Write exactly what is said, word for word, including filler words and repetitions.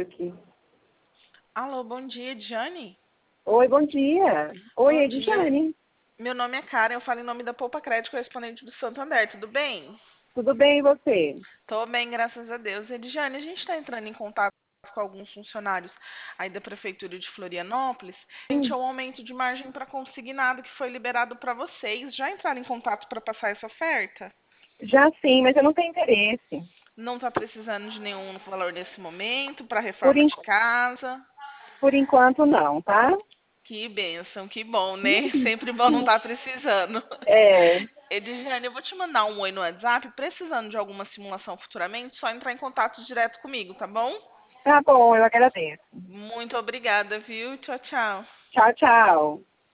aqui. Alô, bom dia, Ediane? Oi, bom dia. Oi, Bom dia. Edjane. Meu nome é Karen, eu falo em nome da Poupa Crédito, correspondente do Santander, tudo bem? Tudo bem e você? Tô bem, graças a Deus. Ediane, a gente está entrando em contato com alguns funcionários aí da Prefeitura de Florianópolis. A gente é Hum, o aumento de margem para consignado que foi liberado para vocês. Já entraram em contato para passar essa oferta? Já sim, mas eu não tenho interesse. Não está precisando de nenhum valor nesse momento para Por, reforma en- de casa? por enquanto não, tá? Que bênção, que bom, né? Sempre bom não estar precisando. É, Edilene, eu vou te mandar um oi no WhatsApp. Precisando de alguma simulação futuramente, só entrar em contato direto comigo, tá bom? tá bom, eu agradeço. Muito obrigada, viu? Tchau, tchau. Tchau, tchau.